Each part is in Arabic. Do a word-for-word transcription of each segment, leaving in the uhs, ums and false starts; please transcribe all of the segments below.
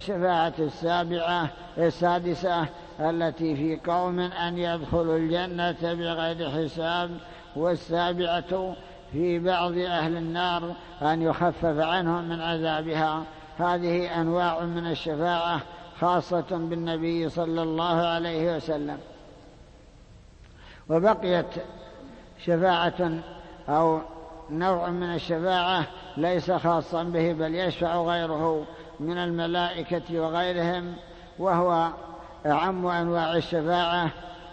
الشفاعة السابعة السادسة التي في قوم أن يدخلوا الجنة بغير حساب، والسابعة في بعض أهل النار أن يخفف عنهم من عذابها. هذه أنواع من الشفاعة خاصة بالنبي صلى الله عليه وسلم. وبقيت شفاعة أو نوع من الشفاعة ليس خاصا به بل يشفع غيره من الملائكة وغيرهم، وهو أعم أنواع الشفاعة،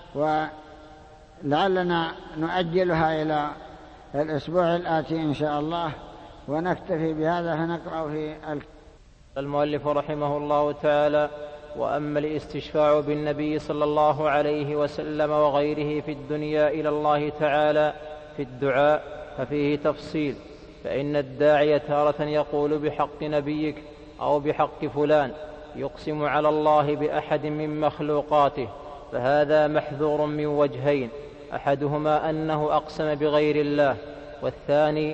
ولعلنا نؤجلها إلى الأسبوع الآتي إن شاء الله، ونكتفي بهذا فنقرأ في المؤلف رحمه الله تعالى: وأما الاستشفاع بالنبي صلى الله عليه وسلم وغيره في الدنيا إلى الله تعالى في الدعاء ففيه تفصيل، فإن الداعي تارة يقول بحق نبيك أو بحق فلان، يقسم على الله بأحد من مخلوقاته، فهذا محذور من وجهين: أحدهما أنه أقسم بغير الله، والثاني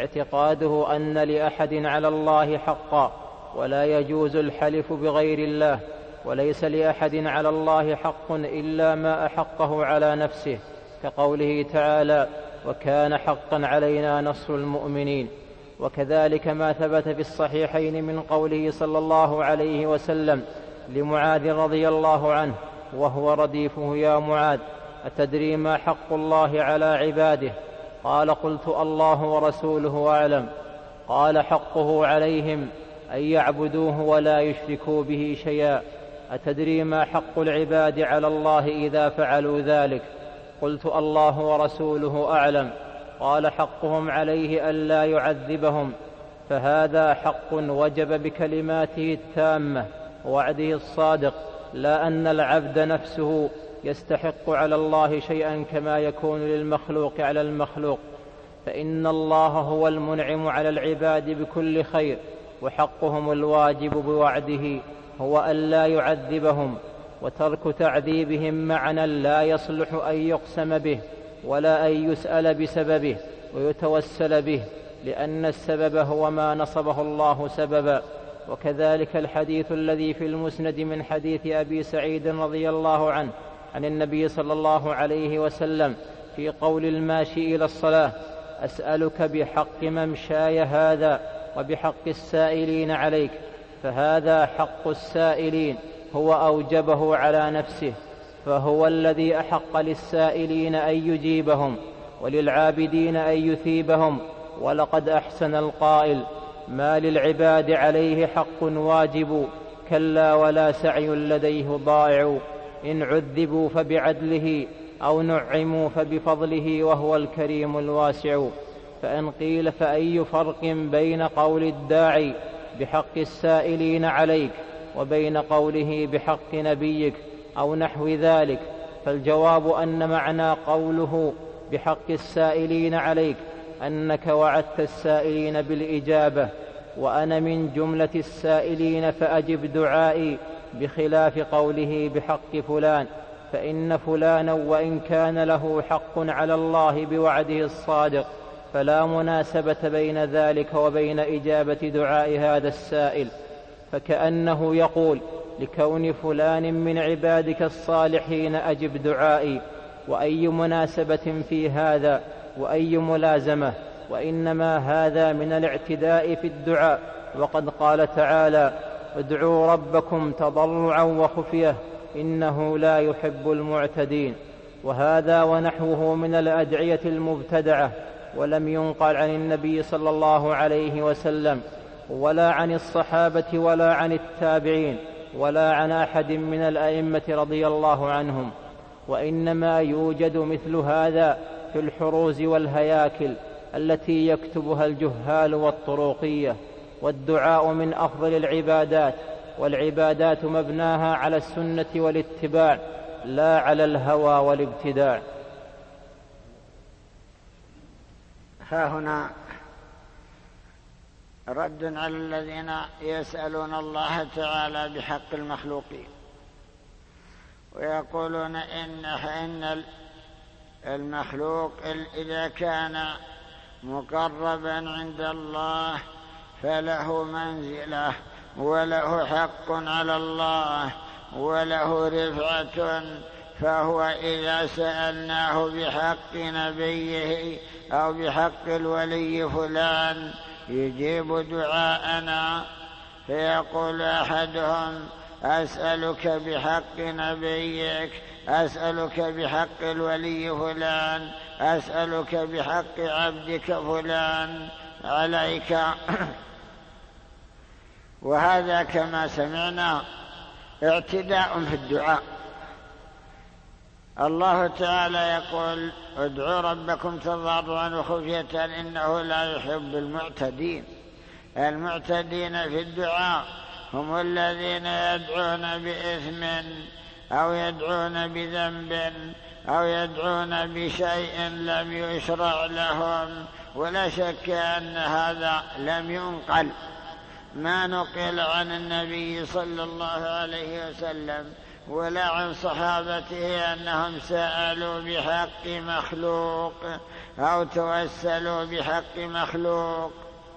اعتقاده أن لأحد على الله حقا، ولا يجوز الحلف بغير الله، وليس لأحد على الله حق إلا ما أحقه على نفسه، كقوله تعالى: وكان حقا علينا نصر المؤمنين. وكذلك ما ثبت في الصحيحين من قوله صلى الله عليه وسلم لمعاذ رضي الله عنه وهو رديفه: يا معاذ، أتدري ما حق الله على عباده؟ قال: قلت الله ورسوله أعلم. قال: حقه عليهم أن يعبدوه ولا يشركوا به شيئا. أتدري ما حق العباد على الله إذا فعلوا ذلك؟ قلت الله ورسوله أعلم. قال: حقهم عليه ألا يعذبهم، فهذا حق وجب بكلماته التامة ووعده الصادق، لا أن العبد نفسه يستحق على الله شيئا كما يكون للمخلوق على المخلوق، فإن الله هو المنعم على العباد بكل خير، وحقهم الواجب بوعده هو ألا يعذبهم، وترك تعذيبهم معنى لا يصلح أن يقسم به ولا أن يسأل بسببه ويتوسل به، لأن السبب هو ما نصبه الله سببا. وكذلك الحديث الذي في المسند من حديث أبي سعيد رضي الله عنه عن النبي صلى الله عليه وسلم في قول الماشي إلى الصلاة: أسألك بحق ممشاي هذا وبحق السائلين عليك، فهذا حق السائلين هو أوجبه على نفسه، فهو الذي أحق للسائلين أن يجيبهم وللعابدين أن يثيبهم. ولقد أحسن القائل: ما للعباد عليه حق واجب، كلا ولا سعي لديه ضائع، إن عذبوا فبعدله أو نعموا فبفضله وهو الكريم الواسع. فإن قيل فأي فرق بين قول الداعي بحق السائلين عليك وبين قوله بحق نبيك أو نحو ذلك؟ فالجواب أن معنى قوله بحق السائلين عليك أنك وعدت السائلين بالإجابة، وأنا من جملة السائلين فأجب دعائي، بخلاف قوله بحق فلان، فإن فلانا وإن كان له حق على الله بوعده الصادق فلا مناسبة بين ذلك وبين إجابة دعاء هذا السائل، فكأنه يقول: لكون فلان من عبادك الصالحين أجب دعائي، وأي مناسبة في هذا وأي ملازمة؟ وإنما هذا من الاعتداء في الدعاء، وقد قال تعالى: ادعوا ربكم تضرعا وخفية إنه لا يحب المعتدين. وهذا ونحوه من الأدعية المبتدعة، ولم ينقل عن النبي صلى الله عليه وسلم ولا عن الصحابة ولا عن التابعين ولا عن أحد من الأئمة رضي الله عنهم، وإنما يوجد مثل هذا في الحروز والهياكل التي يكتبها الجهال والطروقية. والدعاء من أفضل العبادات، والعبادات مبناها على السنة والاتباع لا على الهوى والابتداع. ها هنا رد على الذين يسألون الله تعالى بحق المخلوقين ويقولون إن إن المخلوق إذا كان مقربا عند الله فله منزلة وله حق على الله وله رفعة، فهو إذا سألناه بحق نبيه أو بحق الولي فلان يجيب دعاءنا. فيقول أحدهم: أسألك بحق نبيك، أسألك بحق الولي فلان، أسألك بحق عبدك فلان عليك. وهذا كما سمعنا اعتداء في الدعاء. الله تعالى يقول: ادعوا ربكم تضرعا وخفية إنه لا يحب المعتدين. المعتدين في الدعاء هم الذين يدعون بإثم أو يدعون بذنب أو يدعون بشيء لم يشرع لهم، ولا شك أن هذا لم ينقل، ما نقل عن النبي صلى الله عليه وسلم ولا عن صحابته أنهم سألوا بحق مخلوق أو توسلوا بحق مخلوق،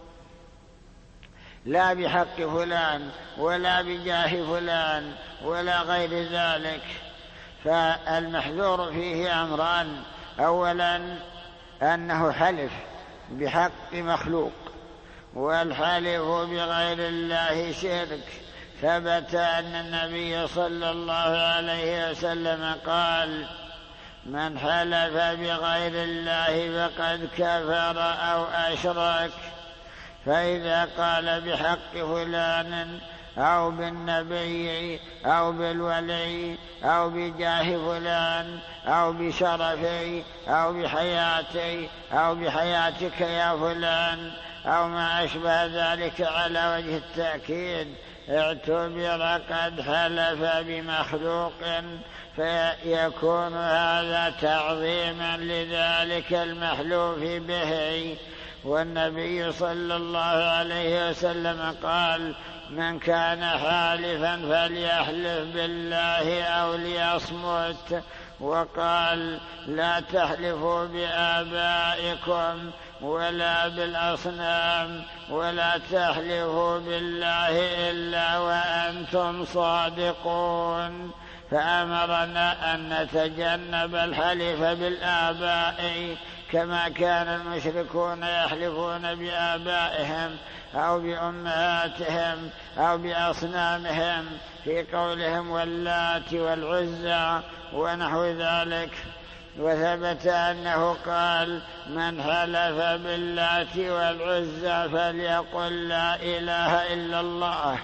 لا بحق فلان ولا بجاه فلان ولا غير ذلك. فالمحذور فيه أمران: أولا أنه حلف بحق مخلوق، والحلف بغير الله شرك. ثبت أن النبي صلى الله عليه وسلم قال: من حلف بغير الله فقد كفر أو أشرك. فإذا قال بحق فلان أو بالنبي أو بالولي أو بجاه فلان أو بشرفي أو بحياتي أو بحياتك يا فلان أو ما أشبه ذلك على وجه التأكيد، اعتبر قد حلف بمخلوق، فيكون هذا تعظيما لذلك المحلوف به. والنبي صلى الله عليه وسلم قال: من كان حالفا فليحلف بالله أو ليصمت. وقال: لا تحلفوا بآبائكم ولا بالأصنام ولا تحلفوا بالله إلا وأنتم صادقون. فأمرنا أن نتجنب الحلف بالآباء كما كان المشركون يحلفون بآبائهم أو بأمهاتهم أو بأصنامهم في قولهم واللات والعزى ونحو ذلك. وثبت أنه قال: من حلف باللات والعزى فليقل لا إله إلا الله،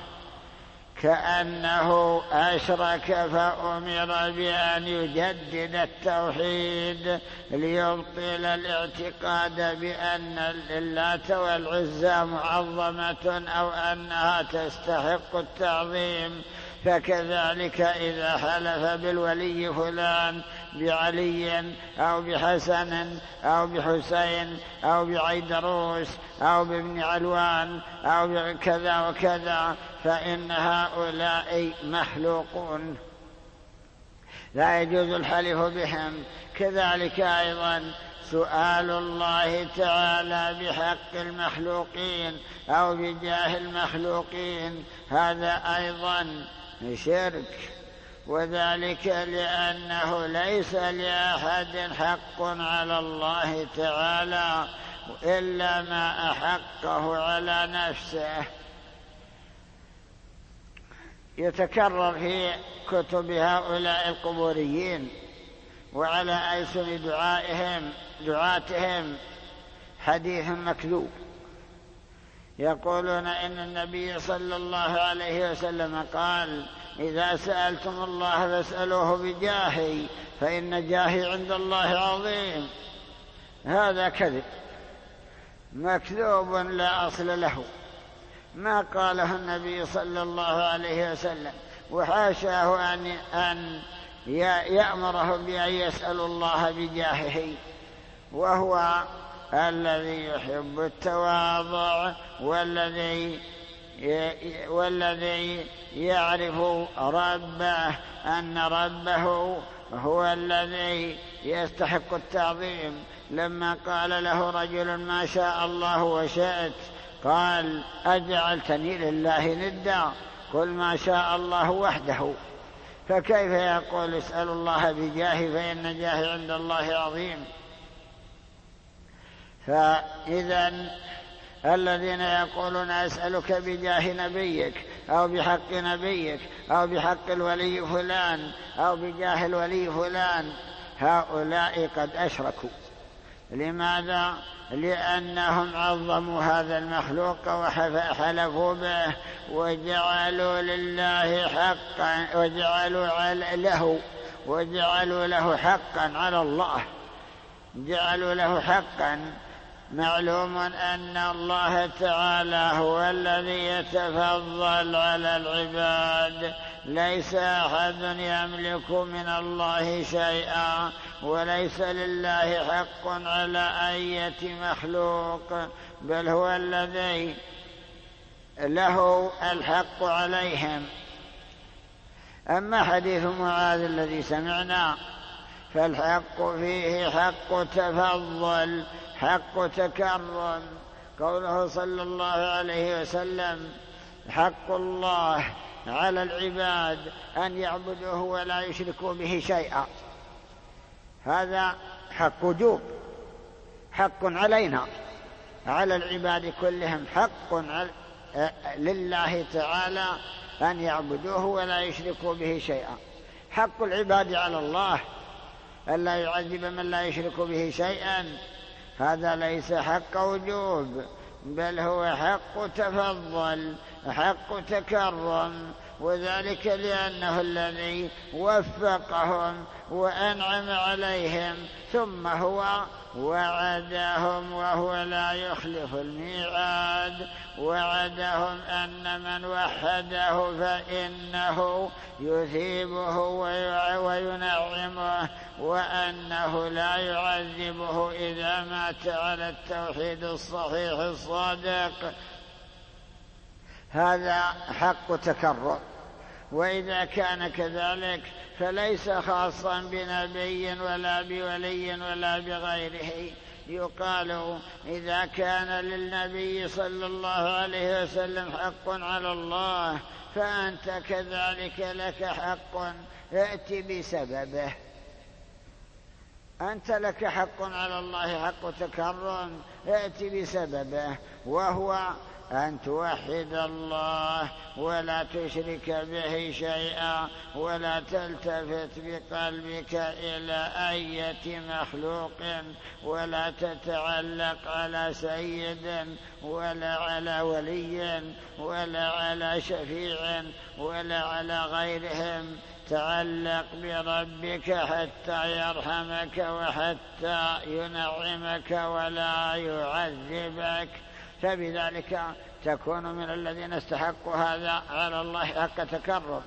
كأنه أشرك فأمر بأن يجدد التوحيد ليبطل الاعتقاد بأن اللات والعزى معظمة أو أنها تستحق التعظيم. فكذلك إذا حلف بالولي فلان بعلي أو بحسن أو بحسين أو بعيدروس أو بابن علوان أو بكذا وكذا فإن هؤلاء مخلوقون لا يجوز الحلف بهم. كذلك أيضا سؤال الله تعالى بحق المخلوقين أو بجاه المخلوقين هذا أيضا شرك، وذلك لأنه ليس لأحد حق على الله تعالى إلا ما أحقه على نفسه. يتكرر في كتب هؤلاء القبوريين وعلى ألسن دعائهم دعاتهم حديث مكذوب، يقولون إن النبي صلى الله عليه وسلم قال: إذا سألتم الله فاسألوه بجاهي فإن جاهي عند الله عظيم. هذا كذب مكذوب لا أصل له، ما قاله النبي صلى الله عليه وسلم، وحاشاه أن, أن يأمره بأن يسأل الله بجاهه، وهو الذي يحب التواضع والذي والذي يعرف ربه أن ربه هو الذي يستحق التعظيم. لما قال له رجل: ما شاء الله وشئت، قال أجعلتني لله ندا؟ قل ما شاء الله وحده. فكيف يقول اسأل الله بجاهي فإن جاهي عند الله عظيم؟ فإذا الذين يقولون أسألك بجاه نبيك أو بحق نبيك أو بحق الولي فلان أو بجاه الولي فلان، هؤلاء قد أشركوا. لماذا؟ لأنهم عظموا هذا المخلوق وحلفوا به وجعلوا لله حقا وجعلوا له وجعلوا له حقا على الله، جعلوا له حقا. معلوم أن الله تعالى هو الذي يتفضل على العباد، ليس أحد يملك من الله شيئا، وليس لله حق على أية مخلوق، بل هو الذي له الحق عليهم. أما حديث معاذ الذي سمعنا فالحق فيه حق تفضل، حق تكرم. قوله صلى الله عليه وسلم حق الله على العباد أن يعبدوه ولا يشركوا به شيئا، هذا حق وجوب، حق علينا، على العباد كلهم حق لله تعالى أن يعبدوه ولا يشركوا به شيئا. حق العباد على الله ألا يعذب من لا يشرك به شيئا، هذا ليس حق وجوب، بل هو حق تفضل، حق تكرم، وذلك لأنه الذي وفقهم وأنعم عليهم، ثم هو وعدهم وهو لا يخلف الميعاد، وعدهم أن من وحده فإنه يثيبه وينعمه، وأنه لا يعذبه إذا مات على التوحيد الصحيح الصادق. هذا حق تكرم. وإذا كان كذلك فليس خاصا بنبي ولا بولي ولا بغيره. يقال إذا كان للنبي صلى الله عليه وسلم حق على الله فأنت كذلك لك حق، ائت بسببه. أنت لك حق على الله، حق تكرم، ائت بسببه، وهو أن توحد الله ولا تشرك به شيئا، ولا تلتفت بقلبك إلى أية مخلوق، ولا تتعلق على سيد ولا على ولي ولا على شفيع ولا على غيرهم. تعلق بربك حتى يرحمك وحتى ينعمك ولا يعذبك، فبذلك تكون من الذين استحقوا هذا على الله حق تكرم.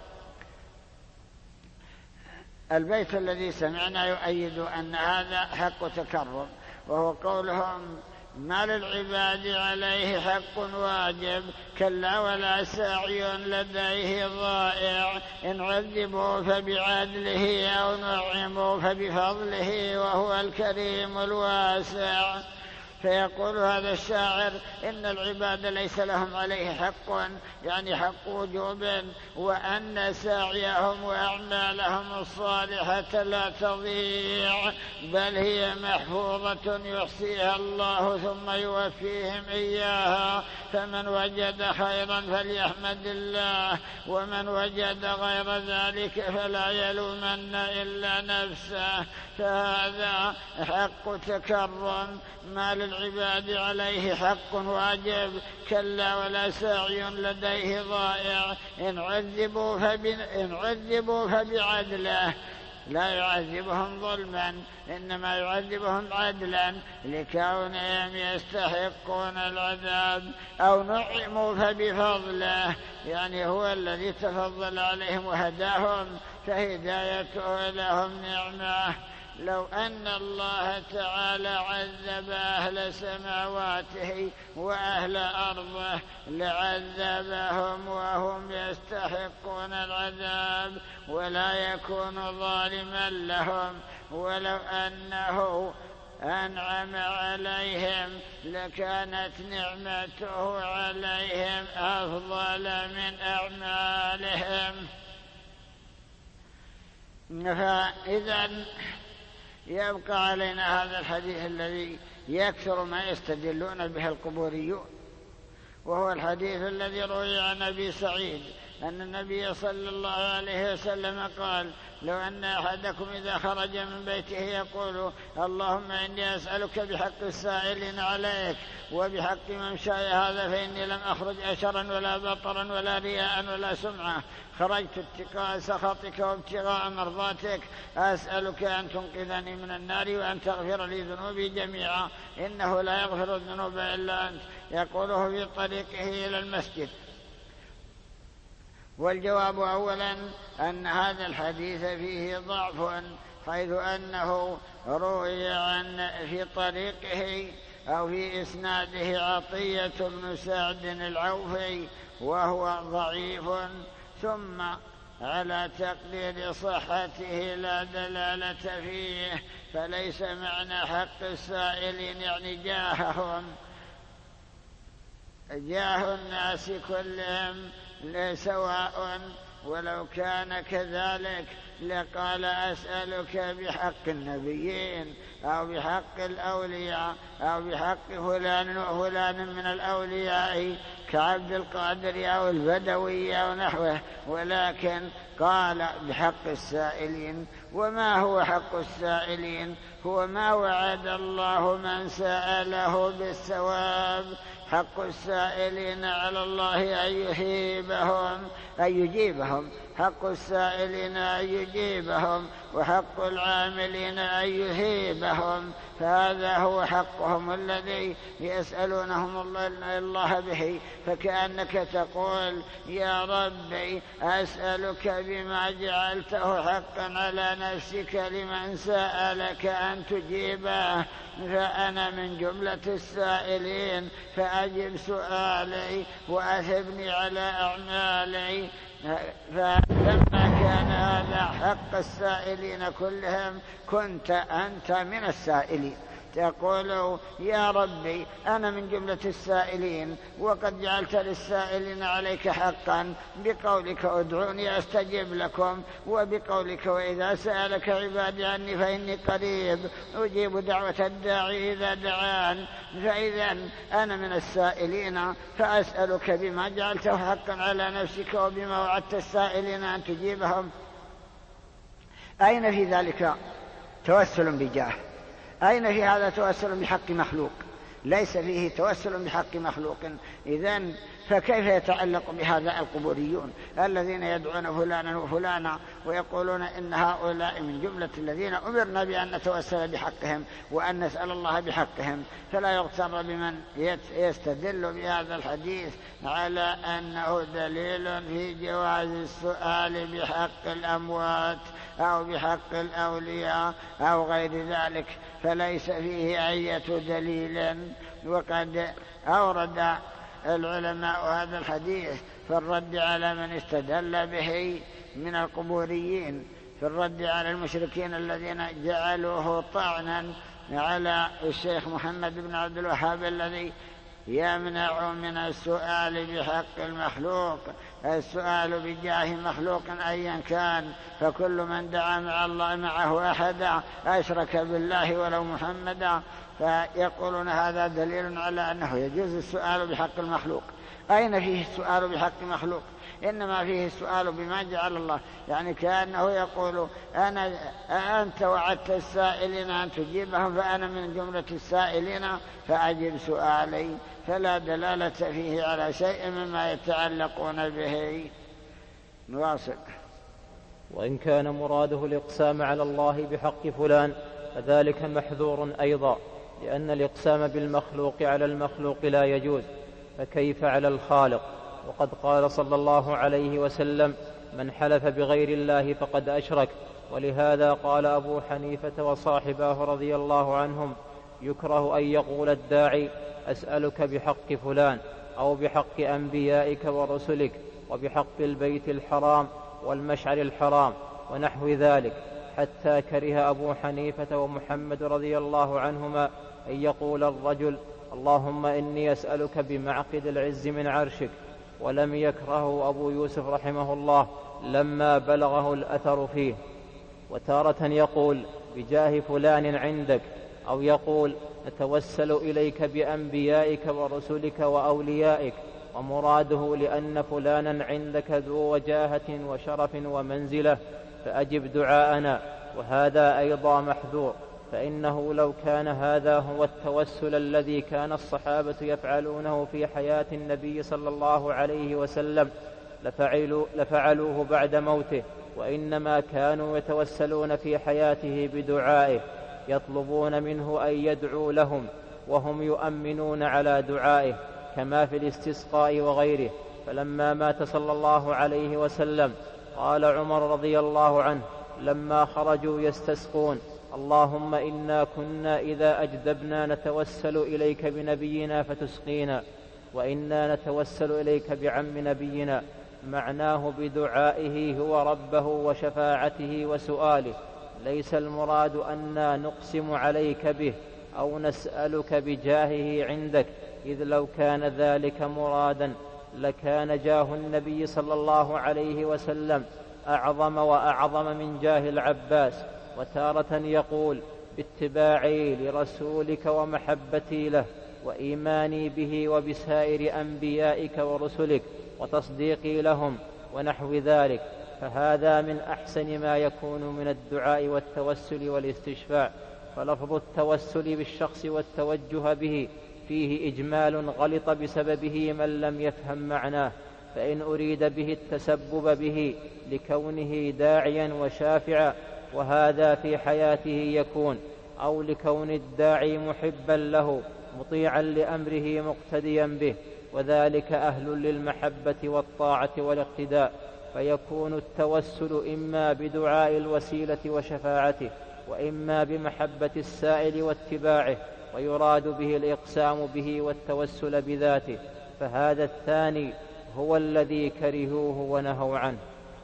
البيت الذي سمعنا يؤيد أن هذا حق تكرم، وهو قولهم ما للعباد عليه حق واجب، كلا ولا سعي لديه ضائع، إن عذبوا فبعدله أو نعموا فبفضله وهو الكريم الواسع. فيقول هذا الشاعر إن العباد ليس لهم عليه حق، يعني حق وجوب، وأن سعيهم وأعمالهم الصالحة لا تضيع، بل هي محفوظة يحصيها الله ثم يوفيهم إياها. فمن وجد خيرا فليحمد الله، ومن وجد غير ذلك فلا يلومن إلا نفسه. فهذا حق تكرم. ما للعباد عليه حق واجب، كلا ولا سعي لديه ضائع، إن عذبوا فب... إن عذبوا فبعدله، لا يعذبهم ظلما، إنما يعذبهم عدلا لكونهم يستحقون العذاب، أو نعموا فبفضله، يعني هو الذي تفضل عليهم وهداهم، فهدايته لهم نعمة. لو أن الله تعالى عذب أهل سماواته وأهل أرضه لعذبهم وهم يستحقون العذاب، ولا يكون ظالما لهم. ولو أنه أنعم عليهم لكانت نعمته عليهم أفضل من أعمالهم. فإذا يبقى علينا هذا الحديث الذي يكثر ما يستدلون به القبوريون، وهو الحديث الذي روي عن أبي سعيد أن النبي صلى الله عليه وسلم قال: لو أن أحدكم إذا خرج من بيته يقول: اللهم إني أسألك بحق السائلين عليك وبحق ممشاي هذا فإني لم أخرج أشرا ولا بطرا ولا رياء ولا سمعة، خرجت اتقاء سخطك وابتغاء مرضاتك، أسألك أن تنقذني من النار وأن تغفر لي ذنوبي جميعا إنه لا يغفر الذنوب إلا أنت، يقوله في طريقه إلى المسجد. والجواب أولا أن هذا الحديث فيه ضعف، حيث أنه روي عن في طريقه أو في إسناده عطية بن سعد العوفي وهو ضعيف، ثم على تقدير صحته لا دلالة فيه، فليس معنى حق السائلين يعني جاههم جاه الناس كلهم سواء، ولو كان كذلك لقال: أسألك بحق النبيين أو بحق الأولياء أو بحق فلان وفلان من الأولياء كعبد القادر أو البدوي أو نحوه، ولكن قال بحق السائلين. وما هو حق السائلين؟ هو ما وعد الله من سأله بالثواب. حق السائلين على الله أن يهيبهم أن يجيبهم حق السائلين أن يجيبهم، وحق العاملين أن يهيبهم، فهذا هو حقهم الذي يسألونهم الله به. فكأنك تقول: يا ربي أسألك بما جعلته حقا على نفسك لمن سألك أن تجيبه، فأنا من جملة السائلين فأجب سؤالي وأثبني على أعمالي. فلما كان هذا حق السائلين كلهم كنت أنت من السائلين، تقول: يا ربي أنا من جملة السائلين وقد جعلت للسائلين عليك حقا بقولك: ادعوني أستجب لكم، وبقولك: وإذا سألك عبادي عني فإني قريب أجيب دعوة الداعي إذا دعان. فإذا أنا من السائلين فأسألك بما جعلته حقا على نفسك وبما وعدت السائلين أن تجيبهم. أين في ذلك توسل بجاه؟ أين في هذا توسل بحق مخلوق؟ ليس فيه توسل بحق مخلوق. إذن فكيف يتعلق بهذا القبوريون الذين يدعون فلانا وفلانا ويقولون إن هؤلاء من جملة الذين أمرنا بأن نتوسل بحقهم وأن نسأل الله بحقهم؟ فلا يغتر بمن يستدل بهذا الحديث على أنه دليل في جواز السؤال بحق الأموات أو بحق الأولياء أو غير ذلك، فليس فيه أي دليل. وقد أورد العلماء هذا الحديث في الرد على من استدل به من القبوريين، في الرد على المشركين الذين جعلوه طعنا على الشيخ محمد بن عبد الوهاب الذي يمنع من السؤال بحق المخلوق، السؤال بجاه مخلوق أيا كان، فكل من دعا مع الله معه أحدا أشرك بالله ولو محمدا. فيقولون هذا دليل على أنه يجوز السؤال بحق المخلوق. أين فيه السؤال بحق مخلوق؟ إنما فيه السؤال بما جعل الله، يعني كأنه يقول: أنا أنت وعدت السائلين أن تجيبهم فأنا من جملة السائلين فأجب سؤالي، فلا دلالة فيه على شيء مما يتعلقون به. نواصل. وإن كان مراده الإقسام على الله بحق فلان فذلك محذور أيضا، لأن الإقسام بالمخلوق على المخلوق لا يجوز، فكيف على الخالق؟ وقد قال صلى الله عليه وسلم: من حلف بغير الله فقد أشرك. ولهذا قال أبو حنيفة وصاحباه رضي الله عنهم: يكره أن يقول الداعي: أسألك بحق فلان، أو بحق أنبيائك ورسلك، وبحق البيت الحرام والمشعر الحرام ونحو ذلك، حتى كره أبو حنيفة ومحمد رضي الله عنهما أن يقول الرجل اللهم إني أسألك بمعقد العز من عرشك، ولم يكرهه أبو يوسف رحمه الله لما بلغه الأثر فيه. وتارة يقول بجاه فلان عندك، أو يقول نتوسل إليك بأنبيائك ورسلك وأوليائك، ومراده لأن فلانا عندك ذو وجاهة وشرف ومنزلة فأجب دعاءنا، وهذا أيضا محذور، فإنه لو كان هذا هو التوسل الذي كان الصحابة يفعلونه في حياة النبي صلى الله عليه وسلم لفعلوا لفعلوه بعد موته، وإنما كانوا يتوسلون في حياته بدعائه، يطلبون منه أن يدعو لهم وهم يؤمنون على دعائه، كما في الاستسقاء وغيره. فلما مات صلى الله عليه وسلم قال عمر رضي الله عنه لما خرجوا يستسقون اللهم إنا كنا إذا أجدبنا نتوسل إليك بنبينا فتسقينا، وإنا نتوسل إليك بعم نبينا، معناه بدعائه هو ربه وشفاعته وسؤاله، ليس المراد أننا نقسم عليك به أو نسألك بجاهه عندك، إذ لو كان ذلك مرادا لكان جاه النبي صلى الله عليه وسلم أعظم وأعظم من جاه العباس. وتارة يقول باتباعي لرسولك ومحبتي له وإيماني به وبسائر أنبيائك ورسلك وتصديقي لهم ونحو ذلك، فهذا من أحسن ما يكون من الدعاء والتوسل والاستشفاع. فلفظ التوسل بالشخص والتوجه به فيه إجمال غلط بسببه من لم يفهم معناه، فإن أريد به التسبب به لكونه داعيا وشافعا وهذا في حياته يكون، أو لكون الداعي محبا له مطيعا لأمره مقتديا به، وذلك أهل للمحبة والطاعة والاقتداء، فيكون التوسل إما بدعاء الوسيلة وشفاعته، وإما بمحبة السائل واتباعه، ويراد به الإقسام به والتوسل بذاته، فهذا الثاني هو الذي كرهوه ونهوا عنه.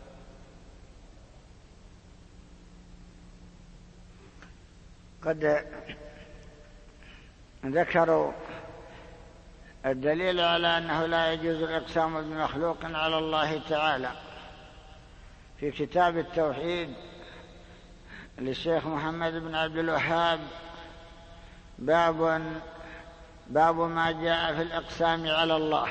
قد ذكروا الدليل على أنه لا يجوز الإقسام بمخلوق على الله تعالى في كتاب التوحيد للشيخ محمد بن عبد الوهاب، باب باب ما جاء في الإقسام على الله.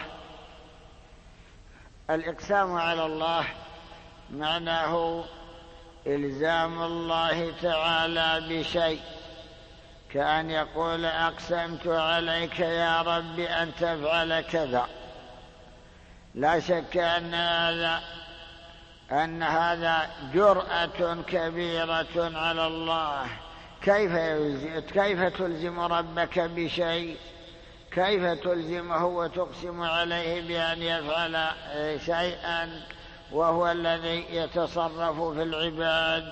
الإقسام على الله معناه إلزام الله تعالى بشيء، كأن يقول أقسمت عليك يا رب أن تفعل كذا. لا شك أن هذا أن هذا جرأة كبيرة على الله. كيف كيف تلزم ربك بشيء؟ كيف تلزمه وتقسم عليه بأن يفعل شيئا وهو الذي يتصرف في العباد؟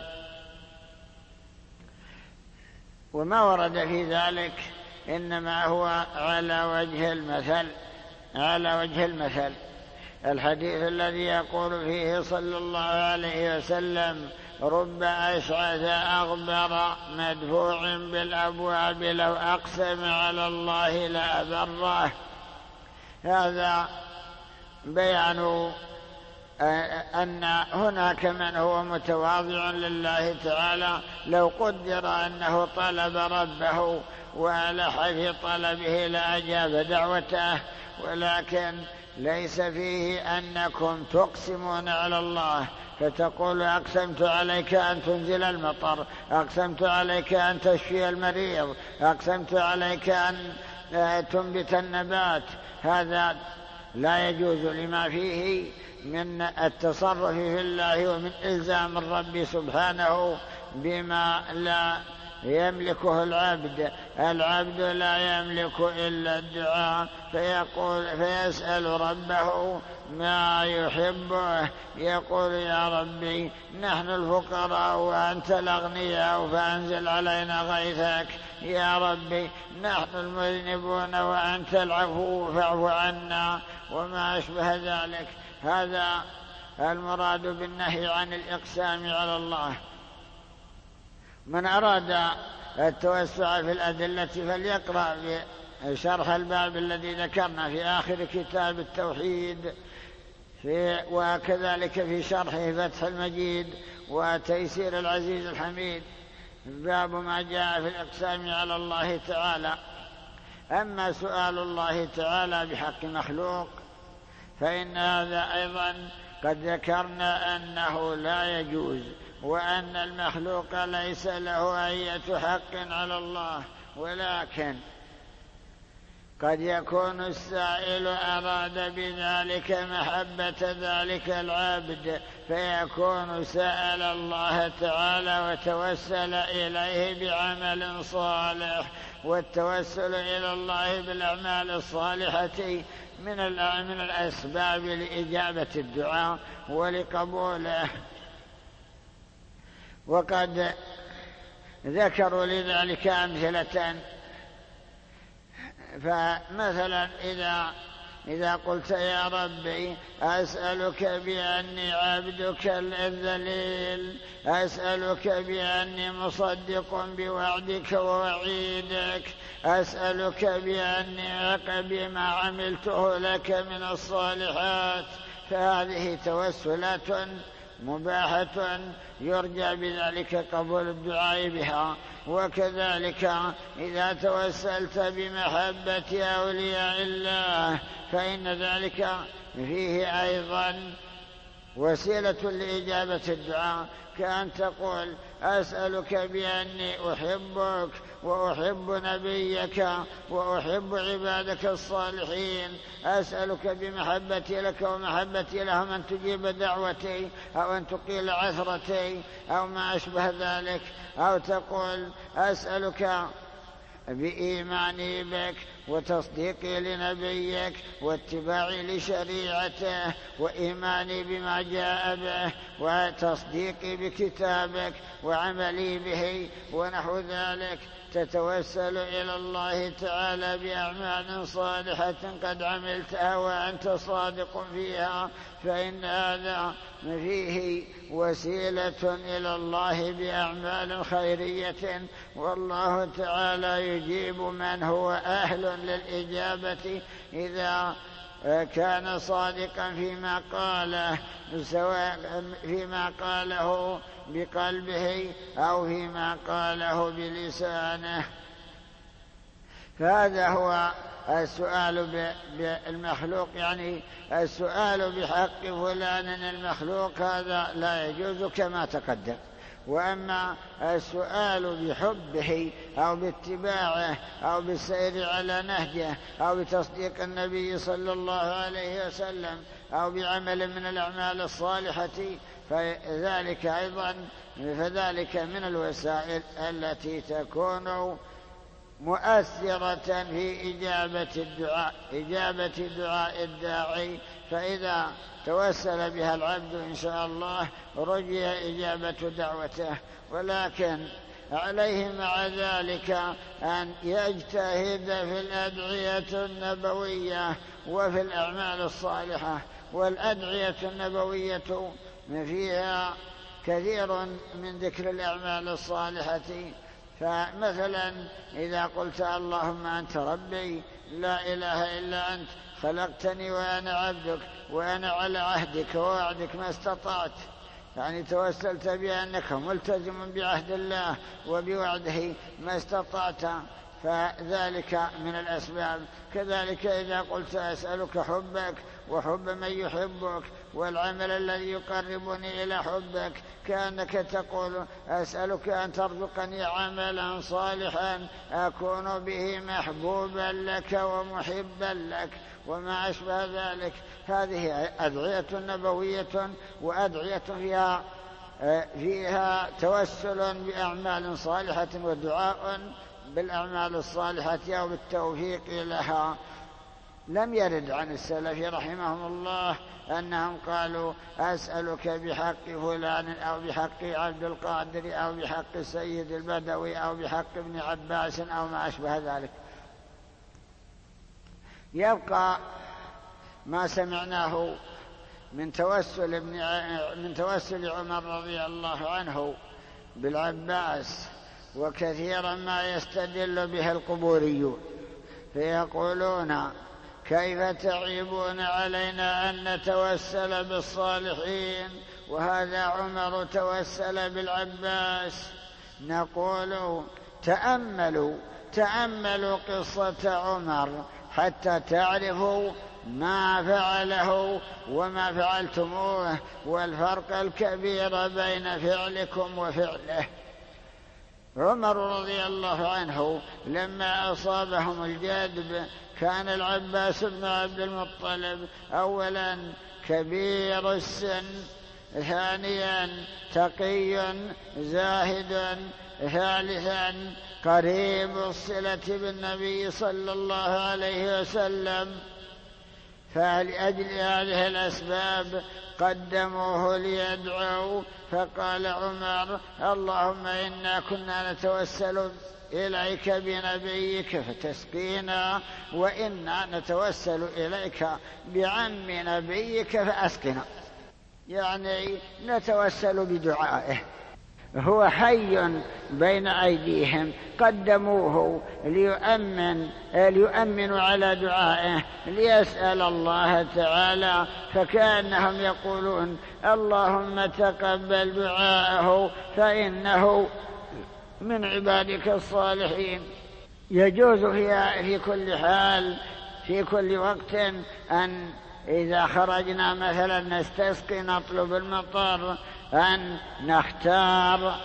وما ورد في ذلك إنما هو على وجه المثل على وجه المثل الحديث الذي يقول فيه صلى الله عليه وسلم رب أشعث أغبر مدفوع بالأبواب لو أقسم على الله لأبره. هذا بيان أن هناك من هو متواضع لله تعالى لو قدر أنه طلب ربه وألح في طلبه لأجاب دعوته، ولكن ليس فيه أنكم تقسمون على الله فتقول أقسمت عليك أن تنزل المطر، أقسمت عليك أن تشفي المريض، أقسمت عليك أن تنبت النبات. هذا لا يجوز لما فيه من التصرف في الله ومن إلزام الرب سبحانه بما لا يملكه العبد. العبد لا يملك إلا الدعاء، فيقول فيسأل ربه ما يحبه، يقول يا ربي نحن الفقراء وأنت الأغنياء فأنزل علينا غيثك، يا ربي نحن المذنبون وأنت العفو فاعف عنا، وما أشبه ذلك. هذا المراد بالنهي عن الإقسام على الله. من أراد التوسع في الأدلة فليقرأ بشرح الباب الذي ذكرنا في آخر كتاب التوحيد، في وكذلك في شرحه فتح المجيد وتيسير العزيز الحميد، باب ما جاء في الإقسام على الله تعالى. أما سؤال الله تعالى بحق مخلوق فإن هذا أيضا قد ذكرنا أنه لا يجوز، وأن المخلوق ليس له أي حق على الله، ولكن قد يكون السائل أراد بذلك محبة ذلك العبد، فيكون سأل الله تعالى وتوسل إليه بعمل صالح، والتوسل إلى الله بالأعمال الصالحة من من الأسباب لإجابة الدعاء ولقبوله. وقد ذكروا لذلك أمثلة، فمثلا إذا إذا قلت يا ربي أسألك بأني عبدك الذليل، أسألك بأني مصدق بوعدك ووعيدك، أسألك بأني عقب ما عملته لك من الصالحات، فهذه توسلات مباحة يرجى بذلك قبول الدعاء بها. وكذلك إذا توسلت بمحبة أولياء الله فإن ذلك فيه أيضا وسيلة لإجابة الدعاء، كأن تقول أسألك بأني أحبك وأحب نبيك وأحب عبادك الصالحين، أسألك بمحبتي لك ومحبتي لهم أن تجيب دعوتي أو أن تقيل عثرتي أو ما أشبه ذلك. أو تقول أسألك بإيماني بك وتصديقي لنبيك واتباعي لشريعته وإيماني بما جاء به وتصديقي بكتابك وعملي به ونحو ذلك، تتوسل إلى الله تعالى بأعمال صالحة قد عملتها وأنت صادق فيها، فإن هذا فيه وسيلة إلى الله بأعمال خيرية، والله تعالى يجيب من هو أهل للإجابة إذا كان صادقا فيما قاله، سواء فيما قاله بقلبه أو فيما قاله بلسانه. فهذا هو السؤال بالمخلوق، يعني السؤال بحق فلان المخلوق هذا لا يجوز كما تقدم. وأما السؤال بحبه أو باتباعه أو بالسير على نهجه أو بتصديق النبي صلى الله عليه وسلم أو بعمل من الأعمال الصالحة فذلك أيضا فذلك من الوسائل التي تكون مؤثرة في إجابة الدعاء إجابة دعاء الداعي، فإذا توسل بها العبد إن شاء الله رجي إجابة دعوته. ولكن عليه مع ذلك أن يجتهد في الأدعية النبوية وفي الأعمال الصالحة. والأدعية النبوية فيها كثير من ذكر الأعمال الصالحة، فمثلا إذا قلت اللهم أنت ربي لا إله إلا أنت خلقتني وأنا عبدك وأنا على عهدك ووعدك ما استطعت، يعني توسلت بأنك ملتزم بعهد الله وبوعده ما استطعت، فذلك من الأسباب. كذلك إذا قلت أسألك حبك وحب من يحبك والعمل الذي يقربني إلى حبك، كأنك تقول أسألك أن ترزقني عملا صالحا أكون به محبوبا لك ومحبا لك وما أشبه ذلك. هذه أدعية نبوية وأدعية فيها فيها توسل بأعمال صالحة ودعاء بالأعمال الصالحة أو بالتوفيق لها. لم يرد عن السلف رحمهم الله أنهم قالوا أسألك بحق فلان أو بحق عبد القادر أو بحق السيد البدوي أو بحق ابن عباس أو ما أشبه ذلك. يبقى ما سمعناه من توسل ابن من توسل عمر رضي الله عنه بالعباس، وكثيرا ما يستدل به القبوريون فيقولون كيف تعيبون علينا أن نتوسل بالصالحين وهذا عمر توسل بالعباس؟ نقول تأملوا تأملوا قصة عمر حتى تعرفوا ما فعله وما فعلتموه والفرق الكبير بين فعلكم وفعله. عمر رضي الله عنه لما أصابهم الجدب كان العباس بن عبد المطلب أولا كبير السن، ثانيا تقي زاهد، ثالثا قريب الصلة بالنبي صلى الله عليه وسلم، فلأجل هذه الأسباب قدموه ليدعوا. فقال عمر اللهم إنا كنا نتوسل إليك بنبيك فتسقينا، وإنا نتوسل إليك بعم نبيك فأسقنا، يعني نتوسل بدعائه. هو حي بين أيديهم، قدموه ليؤمن ليؤمنوا على دعائه ليسأل الله تعالى، فكأنهم يقولون اللهم تقبل دعاءه فإنه من عبادك الصالحين. يجوز في كل حال في كل وقت أن إذا خرجنا مثلا نستسقي نطلب المطر أن نختار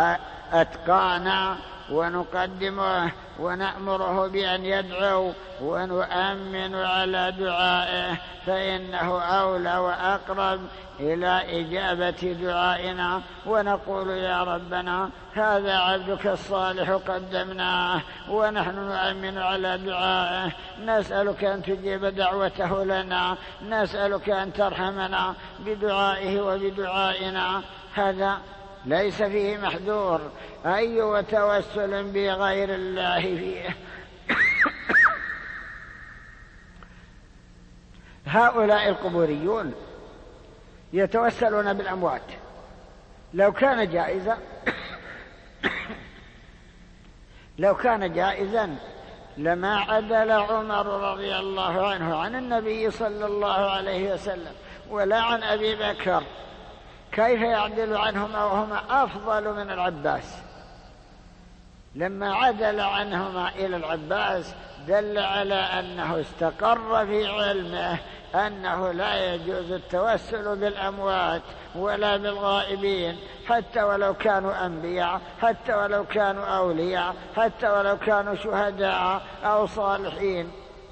أتقانا ونقدمه ونأمره بأن يدعو ونؤمن على دعائه، فإنه أولى وأقرب إلى إجابة دعائنا. ونقول يا ربنا هذا عبدك الصالح قدمناه ونحن نؤمن على دعائه، نسألك أن تجيب دعوته لنا، نسألك أن ترحمنا بدعائه وبدعائنا. هذا ليس فيه محذور، أي توسل بغير الله فيه. هؤلاء القبوريون يتوسلون بالأموات، لو كان جائزا لو كان جائزا لما عدل عمر رضي الله عنه عن النبي صلى الله عليه وسلم ولا عن أبي بكر، كيف يعدل عنهما وهما أفضل من العباس؟ لما عدل عنهما إلى العباس دل على أنه استقر في علمه أنه لا يجوز التوسل بالأموات ولا بالغائبين، حتى ولو كانوا أنبياء، حتى ولو كانوا أولياء، حتى ولو كانوا شهداء أو صالحين.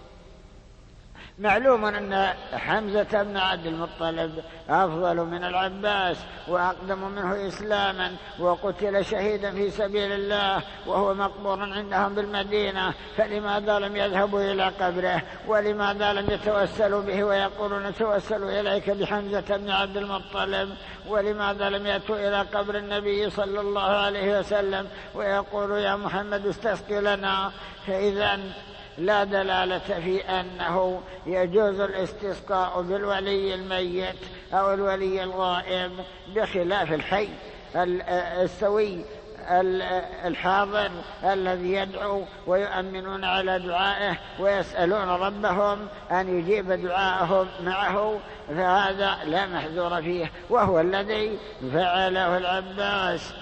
معلوم أن حمزة بن عبد المطلب أفضل من العباس وأقدم منه إسلاما، وقتل شهيدا في سبيل الله وهو مقبور عندهم بالمدينة، فلماذا لم يذهبوا إلى قبره؟ ولماذا لم يتوسلوا به ويقولون نتوسل إليك بحمزة بن عبد المطلب؟ ولماذا لم يأتوا إلى قبر النبي صلى الله عليه وسلم ويقولوا يا محمد استسقي لنا؟ فإذا لا دلالة في أنه يجوز الاستسقاء بالولي الميت أو الولي الغائب، بخلاف الحي السوي الحاضر الذي يدعو ويؤمنون على دعائه ويسألون ربهم أن يجيب دعاءهم معه، فهذا لا محذور فيه، وهو الذي فعله العباس.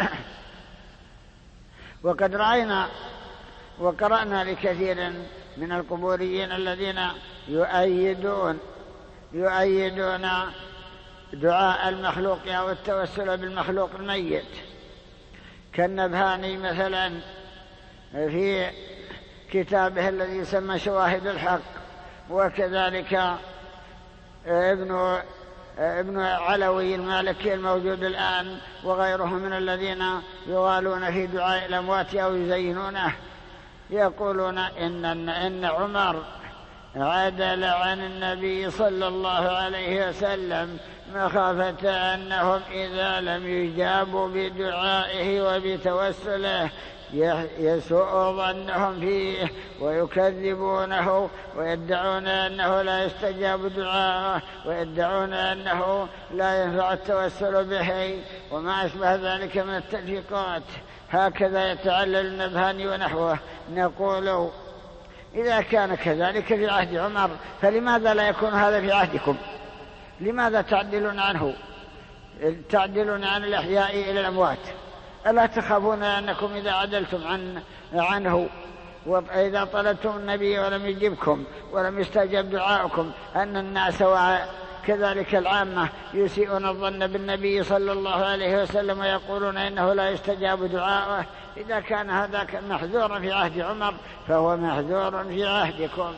وقد رأينا وقرأنا لكثير من القبوريين الذين يؤيدون يؤيدون دعاء المخلوق أو التوسل بالمخلوق الميت، كالنبهاني مثلا في كتابه الذي يسمى شواهد الحق، وكذلك ابن ابن علوي المالكي الموجود الآن وغيرهم من الذين يغالون في دعاء الأموات أو يزينونه، يقولون إن, إن عمر عدل عن النبي صلى الله عليه وسلم مخافة أنهم إذا لم يجابوا بدعائه وبتوسله يسوء ظنهم فيه ويكذبونه ويدعون أنه لا يستجاب دعاءه ويدعون أنه لا ينفع التوسل به وما أشبه ذلك من التلفيقات. هكذا يتعلل النبهاني ونحوه. نقول إذا كان كذلك في عهد عمر فلماذا لا يكون هذا في عهدكم؟ لماذا تعدلون عنه؟ تعدلون عن الأحياء إلى الأموات؟ ألا تخافون أنكم إذا عدلتم عن عنه وإذا طلبتم النبي ولم يجبكم ولم يستجب دعاؤكم أن الناس وكذلك العامة يسيئون الظن بالنبي صلى الله عليه وسلم ويقولون إنه لا يستجاب دعاؤه؟ إذا كان هذا محذورا في عهد عمر فهو محذور في عهدكم.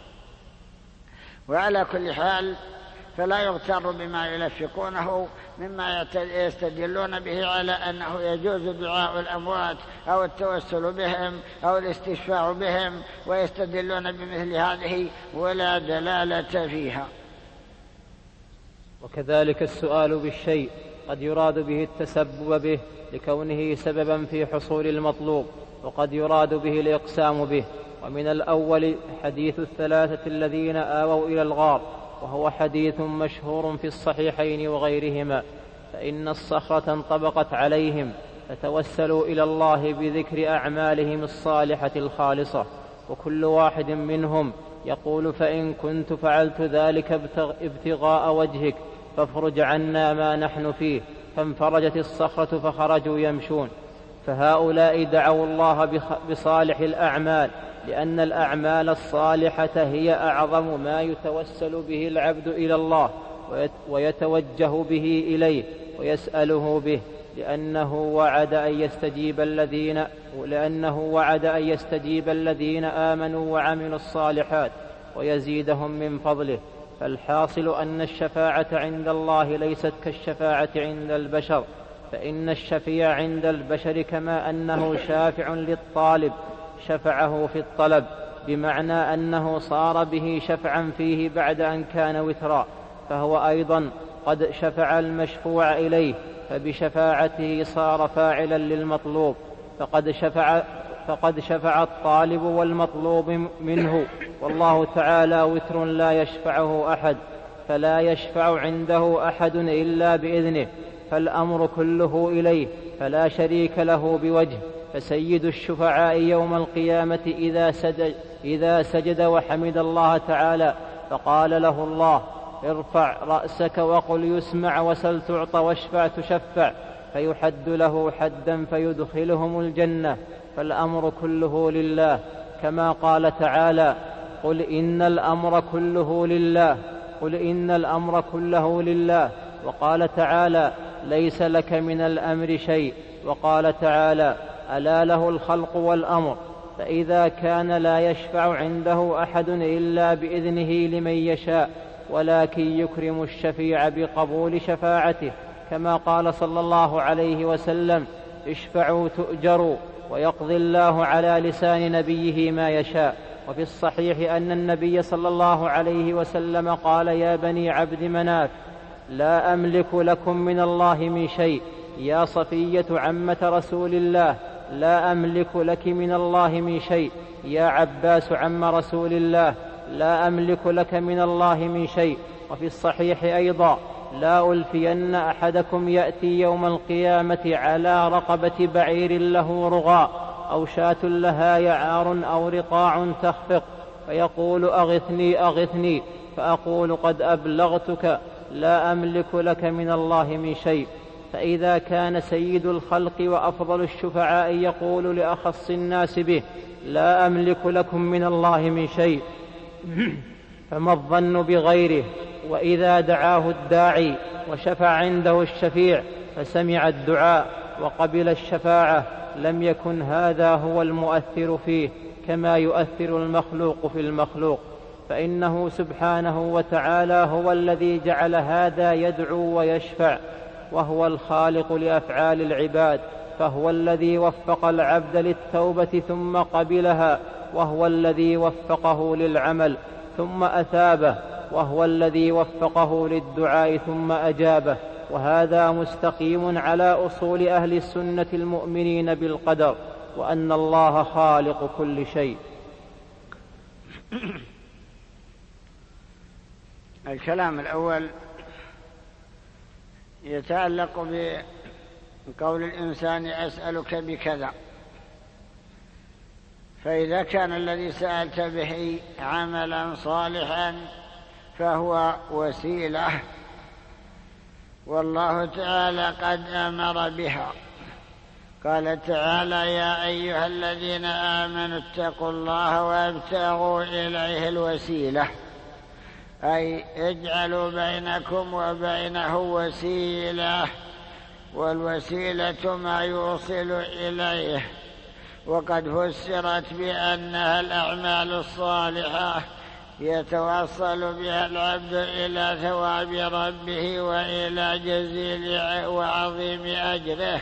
وعلى كل حال فلا يغتر بما يلفقونه مما يستدلون به على أنه يجوز دعاء الأموات أو التوسل بهم أو الاستشفاع بهم، ويستدلون بمثل هذه ولا دلالة فيها. وكذلك السؤال بالشيء قد يراد به التسبب به لكونه سببا في حصول المطلوب، وقد يراد به الإقسام به. ومن الأول حديث الثلاثة الذين آووا إلى الغار، وهو حديث مشهور في الصحيحين وغيرهما، فإن الصخرة انطبقت عليهم فتوسلوا إلى الله بذكر أعمالهم الصالحة الخالصة، وكل واحد منهم يقول فإن كنت فعلت ذلك ابتغاء وجهك فافرج عنا ما نحن فيه، فانفرجت الصخرة فخرجوا يمشون. فهؤلاء دعوا الله بصالح الأعمال، لأن الأعمال الصالحة هي أعظم ما يتوسل به العبد إلى الله ويتوجه به إليه ويسأله به، لأنه وعد أن يستجيب الذين لأنه وعد أن يستجيب الذين آمنوا وعملوا الصالحات ويزيدهم من فضله. فالحاصل أن الشفاعة عند الله ليست كالشفاعة عند البشر، فإن الشفيع عند البشر كما أنه شافع للطالب شفعه في الطلب، بمعنى أنه صار به شفعا فيه بعد أن كان وترا، فهو أيضا قد شفع المشفوع إليه، فبشفاعته صار فاعلا للمطلوب، فقد شفع, فقد شفع الطالب والمطلوب منه، والله تعالى وتر لا يشفعه أحد، فلا يشفع عنده أحد إلا بإذنه، فالأمر كله إليه، فلا شريك له بوجه. فسيد الشفعاء يوم القيامة إذا سجد, إذا سجد وحمد الله تعالى فقال له الله ارفع رأسك وقل يسمع وسل تعطى واشفع تشفع، فيحد له حدا فيدخلهم الجنة، فالأمر كله لله، كما قال تعالى قل إن الأمر كله لله قل إن الأمر كله لله. وقال تعالى ليس لك من الأمر شيء. وقال تعالى ألا له الخلق والأمر. فإذا كان لا يشفع عنده أحد إلا بإذنه لمن يشاء، ولكن يكرم الشفيع بقبول شفاعته، كما قال صلى الله عليه وسلم اشفعوا تؤجروا، ويقضي الله على لسان نبيه ما يشاء. وفي الصحيح أن النبي صلى الله عليه وسلم قال يا بني عبد مناف لا أملك لكم من الله من شيء، يا صفية عمة رسول الله لا أملك لك من الله من شيء، يا عباس عم رسول الله لا أملك لك من الله من شيء. وفي الصحيح أيضا لا ألفين أحدكم يأتي يوم القيامة على رقبة بعير له رغاء أو شاة لها يعار أو رقاع تخفق، فيقول أغثني أغثني، فأقول قد أبلغتك لا أملك لك من الله من شيء. فإذا كان سيد الخلق وأفضل الشفعاء يقول لأخص الناس به لا أملك لكم من الله من شيء، فما الظن بغيره؟ وإذا دعاه الداعي وشفع عنده الشفيع فسمع الدعاء وقبل الشفاعة لم يكن هذا هو المؤثر فيه كما يؤثر المخلوق في المخلوق، فإنه سبحانه وتعالى هو الذي جعل هذا يدعو ويشفع، وهو الخالق لأفعال العباد، فهو الذي وفق العبد للتوبة ثم قبلها، وهو الذي وفقه للعمل، ثم أثابه، وهو الذي وفقه للدعاء ثم أجابه، وهذا مستقيم على أصول أهل السنة المؤمنين بالقدر، وأن الله خالق كل شيء. الكلام الأول يتعلق بقول الإنسان أسألك بكذا، فإذا كان الذي سألت به عملا صالحا فهو وسيلة، والله تعالى قد أمر بها. قال تعالى: يا أيها الذين آمنوا اتقوا الله وابتغوا إليه الوسيلة، أي اجعلوا بينكم وبينه وسيلة، والوسيلة ما يوصل إليه، وقد فسرت بأنها الأعمال الصالحة يتوصل بها العبد إلى ثواب ربه وإلى جزيل وعظيم أجره.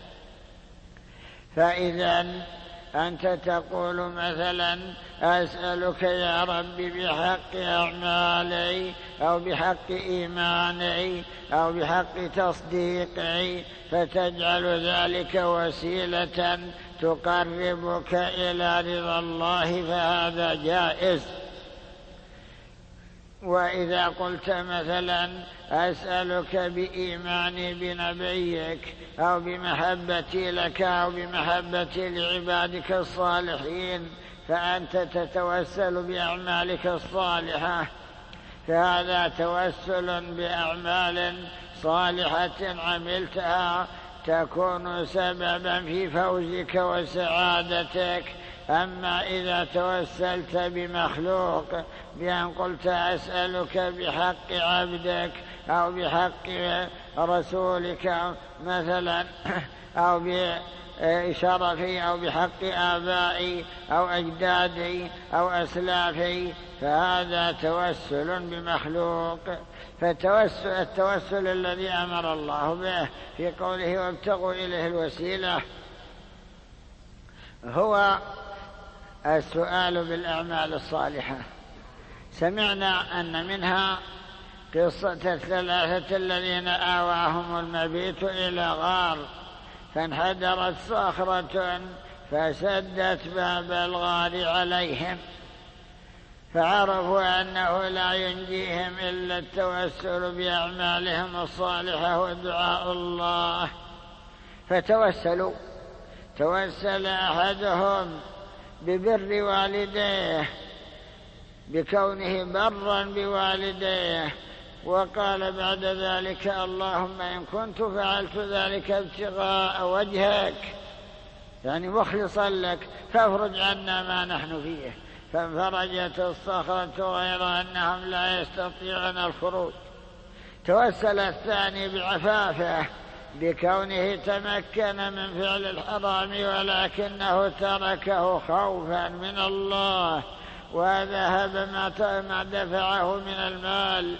فإذا أنت تقول مثلا: أسألك يا رب بحق أعمالي أو بحق إيماني أو بحق تصديقي، فتجعل ذلك وسيلة تقربك إلى رضا الله، فهذا جائز. وإذا قلت مثلا: أسألك بإيماني بنبيك أو بمحبتي لك أو بمحبتي لعبادك الصالحين، فأنت تتوسل بأعمالك الصالحة، فهذا توسل بأعمال صالحة عملتها تكون سببا في فوزك وسعادتك. أما إذا توسلت بمخلوق بأن قلت: أسألك بحق عبدك أو بحق رسولك مثلا أو بشرفي أو بحق آبائي أو أجدادي أو أسلافي، فهذا توسل بمخلوق. فالتوسل التوسل الذي أمر الله به في قوله: وابتغوا إليه الوسيلة، هو السؤال بالأعمال الصالحة. سمعنا أن منها قصة الثلاثة الذين آواهم المبيت إلى غار، فانحدرت صخرة فسدت باب الغار عليهم، فعرفوا أنه لا ينجيهم إلا التوسل بأعمالهم الصالحة ودعاء الله، فتوسلوا. توسل أحدهم ببر والديه، بكونه برا بوالديه، وقال بعد ذلك: اللهم إن كنت فعلت ذلك ابتغاء وجهك، يعني مخلصا لك، فافرج عنا ما نحن فيه. فانفرجت الصخرة غير أنهم لا يستطيعون الخروج. توسل الثاني بعفافه، بكونه تمكن من فعل الحرام ولكنه تركه خوفا من الله، وذهب ما دفعه من المال،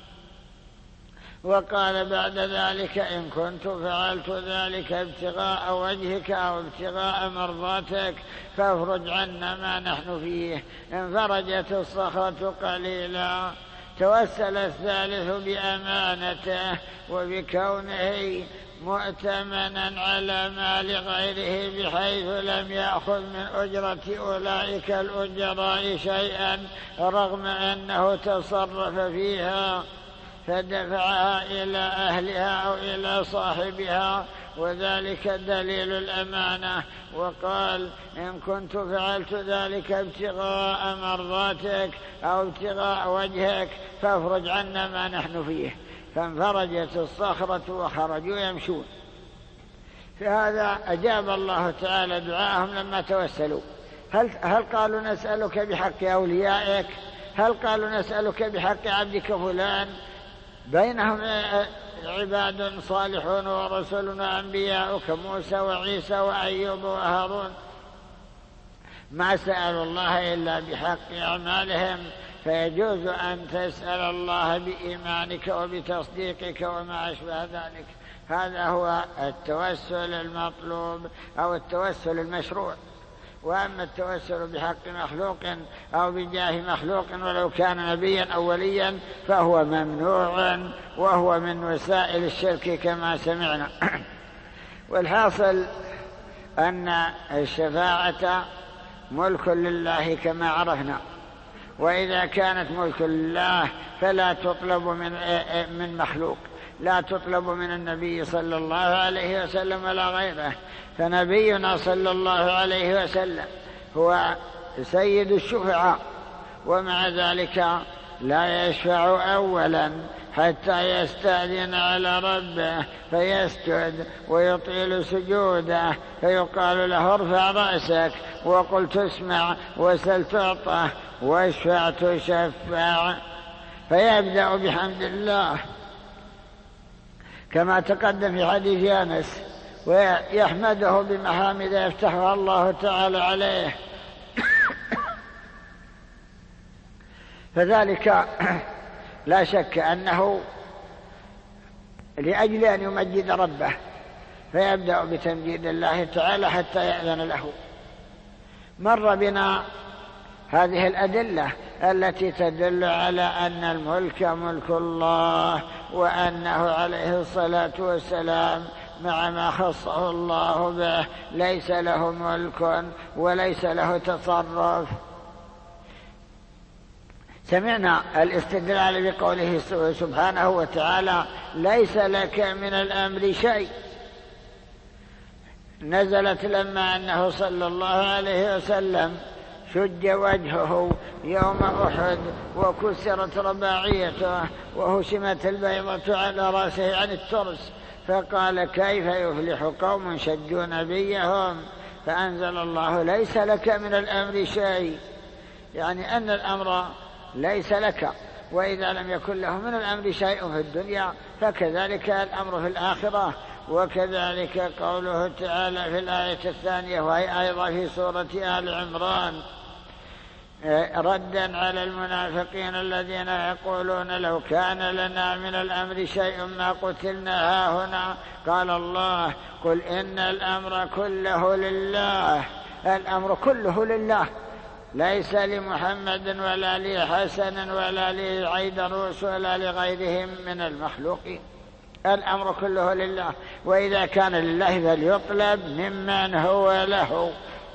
وقال بعد ذلك: إن كنت فعلت ذلك ابتغاء وجهك أو ابتغاء مرضاتك فافرج عنا ما نحن فيه. انفرجت الصخرة قليلا. توسل الثالث بأمانته وبكونه مؤتمنا على مال غيره، بحيث لم يأخذ من أجرة أولئك الأجراء شيئا رغم أنه تصرف فيها، فدفعها إلى أهلها أو إلى صاحبها، وذلك دليل الأمانة. وقال: إن كنت فعلت ذلك ابتغاء مرضاتك أو ابتغاء وجهك فافرج عنا ما نحن فيه. فانفرجت الصخرة وخرجوا يمشون. في هذا أجاب الله تعالى دعاءهم لما توسلوا. هل, هل قالوا نسألك بحق أوليائك؟ هل قالوا نسألك بحق عبدك فلان؟ بينهم عباد صالحون ورسل وأنبياء كموسى وعيسى وأيوب وهارون، ما سألوا الله إلا بحق أعمالهم. فيجوز أن تسأل الله بإيمانك وبتصديقك وما أشبه ذلك. هذا هو التوسل المطلوب أو التوسل المشروع. وأما التوسل بحق مخلوق أو بجاه مخلوق ولو كان نبيا أو وليا فهو ممنوع، وهو من وسائل الشرك كما سمعنا. والحاصل أن الشفاعة ملك لله كما عرفنا، وإذا كانت ملك لله فلا تطلب من من مخلوق، لا تطلب من النبي صلى الله عليه وسلم ولا غيره. فنبينا صلى الله عليه وسلم هو سيد الشفعاء، ومع ذلك لا يشفع أولا حتى يستأذن على ربه فيسجد ويطيل سجوده، فيقال له ارفع رأسك وقل تسمع وسل تعطى واشفع تشفع، فيبدأ بحمد الله كما تقدم في حديث أنس، ويحمده بمحامد يفتحها الله تعالى عليه. فذلك لا شك أنه لأجل أن يمجد ربه، فيبدأ بتمجيد الله تعالى حتى يأذن له. مر بنا هذه الأدلة التي تدل على أن الملك ملك الله، وأنه عليه الصلاة والسلام مع ما خصه الله به ليس له ملك وليس له تصرف. سمعنا الاستدلال بقوله سبحانه وتعالى ليس لك من الأمر شيء، نزلت لما أنه صلى الله عليه وسلم شج وجهه يوم أحد وكسرت رباعيته وهشمت البيضة على رأسه عن الترس، فقال كيف يفلح قوم شجوا نبيهم، فأنزل الله ليس لك من الأمر شيء، يعني أن الأمر ليس لك، وإذا لم يكن له من الأمر شيء في الدنيا فكذلك الأمر في الآخرة. وكذلك قوله تعالى في الآية الثانية وهي أيضا في سورة آل عمران ردا على المنافقين الذين يقولون لو كان لنا من الأمر شيء ما قتلنا هاهنا، قال الله قل إن الأمر كله لله، الأمر كله لله، ليس لمحمد ولا لحسن ولا لعيدروس ولا لغيرهم من المخلوقين، الأمر كله لله، وإذا كان لله فليطلب ممن هو له.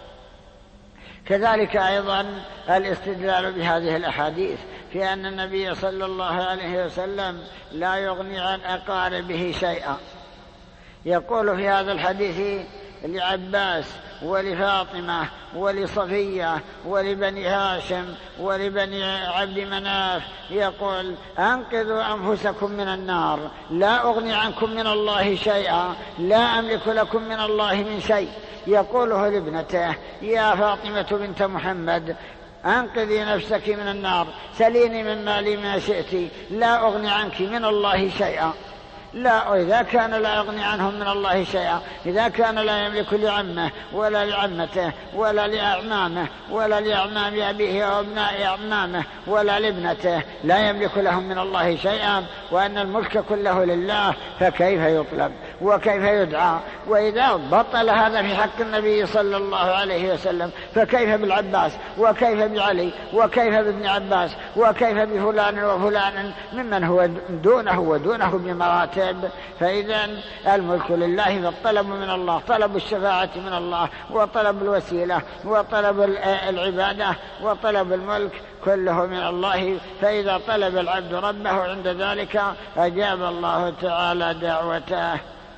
كذلك أيضا الاستدلال بهذه الأحاديث في أن النبي صلى الله عليه وسلم لا يغني عن أقاربه شيئا. يقول في هذا الحديث لعباس ولفاطمة ولصفية ولبني هاشم ولبني عبد مناف، يقول أنقذوا أنفسكم من النار، لا أغني عنكم من الله شيئا، لا أملك لكم من الله من شيء. يقوله لابنته يا فاطمة بنت محمد أنقذي نفسك من النار، سليني من مالي ما شئت، لا أغني عنك من الله شيئا. لا، إذا كان لا يغني عنهم من الله شيئا، إذا كان لا يملك لعمه ولا لعمته ولا لأعمامه ولا لأعمام أبيه وابناء أعمامه ولا لابنته، لا يملك لهم من الله شيئا، وأن الملك كله لله، فكيف يطلب وكيف يدعى؟ وإذا بطل هذا في حق النبي صلى الله عليه وسلم فكيف بالعباس وكيف بعلي وكيف بابن عباس وكيف بفلان وفلان ممن هو دونه ودونه بمراتب. فإذا الملك لله، فالطلب من الله، طلب الشفاعة من الله، وطلب الوسيلة، وطلب العبادة، وطلب الملك كله من الله. فإذا طلب العبد ربه عند ذلك أجاب الله تعالى دعوته.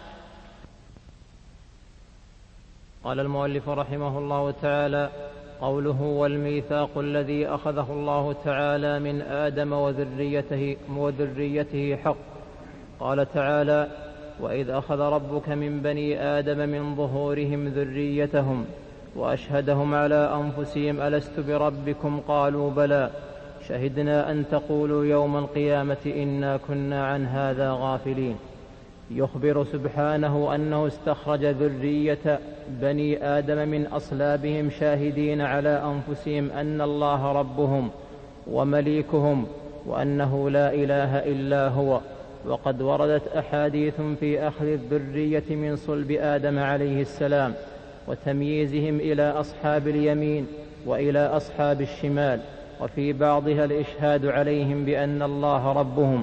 قال المؤلف رحمه الله تعالى: قوله والميثاق الذي أخذه الله تعالى من آدم وذريته, وذريته حق. قال تعالى: وإذ أخذ ربك من بني آدم من ظهورهم ذريتهم وأشهدهم على أنفسهم ألست بربكم قالوا بلى شهدنا أن تقولوا يوم القيامة إنا كنا عن هذا غافلين. يخبر سبحانه أنه استخرج ذرية بني آدم من أصلابهم شاهدين على أنفسهم أن الله ربهم ومليكهم وأنه لا إله إلا هو. وقد وردت أحاديث في أخذ الذرية من صلب آدم عليه السلام، وتمييزهم إلى أصحاب اليمين وإلى أصحاب الشمال، وفي بعضها الإشهاد عليهم بأن الله ربهم.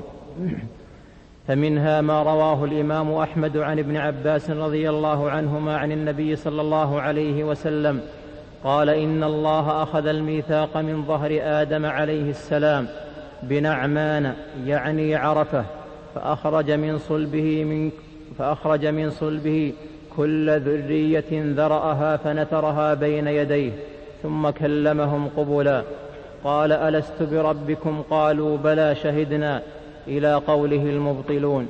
فمنها ما رواه الإمام أحمد عن ابن عباس رضي الله عنهما عن النبي صلى الله عليه وسلم قال: إن الله أخذ الميثاق من ظهر آدم عليه السلام بنعمان يعني عرفة، فأخرج من صلبه, من فأخرج من صلبه كل ذرية ذرأها فنثرها بين يديه، ثم كلمهم قبلا. قال: ألست بربكم؟ قالوا: بلى، شهدنا، إلى قوله المبطلون.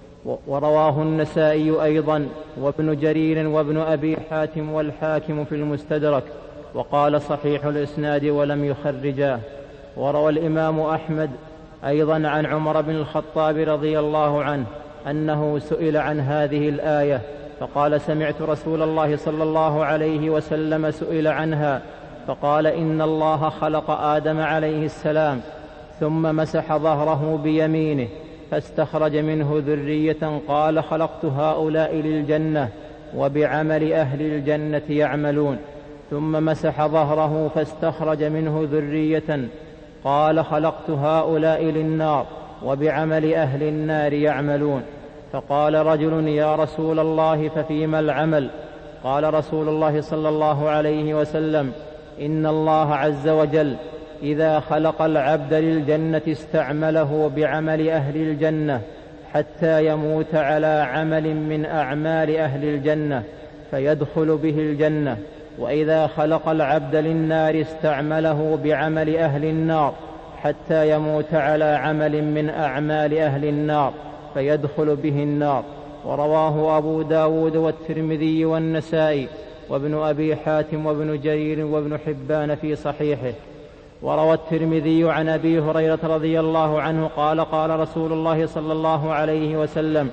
ورواه النسائي أيضا وابن جرير وابن أبي حاتم والحاكم في المستدرك، وقال صحيح الإسناد ولم يخرجاه. وروى الإمام أحمد أيضا عن عمر بن الخطاب رضي الله عنه أنه سئل عن هذه الآية فقال: سمعت رسول الله صلى الله عليه وسلم سئل عنها فقال: إن الله خلق آدم عليه السلام ثم مسح ظهره بيمينه فاستخرج منه ذرية، قال: خلقت هؤلاء للجنة وبعمل أهل الجنة يعملون. ثم مسح ظهره فاستخرج منه ذرية، قال: خلقت هؤلاء للنار وبعمل أهل النار يعملون. فقال رجل: يا رسول الله، ففيما العمل؟ قال رسول الله صلى الله عليه وسلم: إن الله عز وجل إذا خلق العبد للجنة استعمله بعمل أهل الجنة حتى يموت على عمل من أعمال أهل الجنة فيدخل به الجنة، وإذا خلق العبد للنار استعمله بعمل أهل النار حتى يموت على عمل من أعمال أهل النار فيدخل به النار. ورواه أبو داود والترمذي والنسائي وابن أبي حاتم وابن جرير وابن حبان في صحيحه. وروى الترمذي عن أبي هريرة رضي الله عنه قال: قال رسول الله صلى الله عليه وسلم: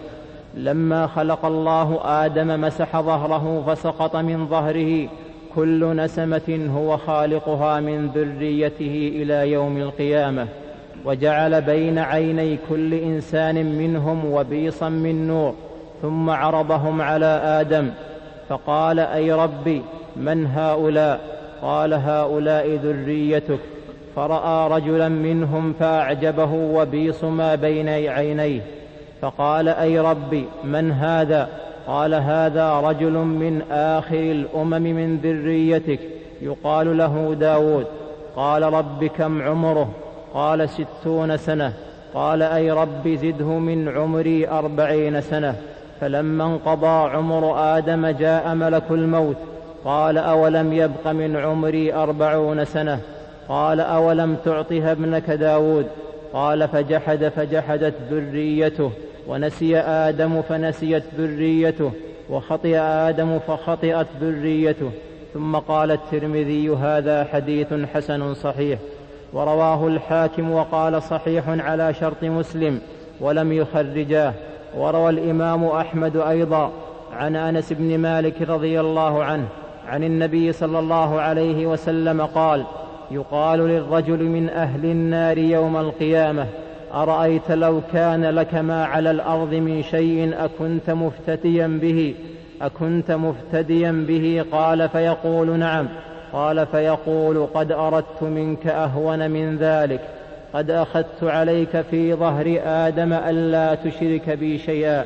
لما خلق الله آدم مسح ظهره فسقط من ظهره كل نسمة هو خالقها من ذريته إلى يوم القيامة، وجعل بين عيني كل إنسان منهم وبيصا من نور، ثم عرضهم على آدم فقال: أي ربي، من هؤلاء؟ قال: هؤلاء ذريتك. فرأى رجلا منهم فأعجبه وبيص ما بين عينيه، فقال: أي ربي، من هذا؟ قال: هذا رجل من آخر الأمم من ذريتك يقال له داود. قال: رب كم عمره؟ قال: ستون سنة. قال: أي رب زده من عمري أربعين سنة. فلما انقضى عمر آدم جاء ملك الموت قال: أولم يبق من عمري أربعون سنة؟ قال: أولم تعطها ابنك داود؟ قال: فجحد فجحدت ذريته، ونسي آدم فنسيت ذريته، وخطئ آدم فخطئت ذريته. ثم قال الترمذي: هذا حديث حسن صحيح. ورواه الحاكم وقال: صحيح على شرط مسلم ولم يخرجاه. وروى الإمام أحمد أيضا عن أنس بن مالك رضي الله عنه عن النبي صلى الله عليه وسلم قال: يقال للرجل من أهل النار يوم القيامة: أرأيت لو كان لك ما على الأرض من شيء أكنت مفتديا به أكنت مفتديا به قال: فيقول: نعم. قال: فيقول: قد أردت منك أهون من ذلك، قد أخذت عليك في ظهر آدم ألا تشرك بي شيئا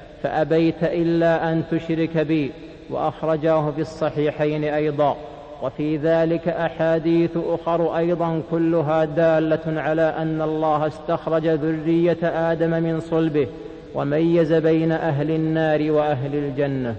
فأبيت إلا أن تشرك بي. وأخرجاه في الصحيحين أيضا. وفي ذلك أحاديث أخر أيضا كلها دالة على أن الله استخرج ذرية آدم من صلبه وميز بين أهل النار وأهل الجنة.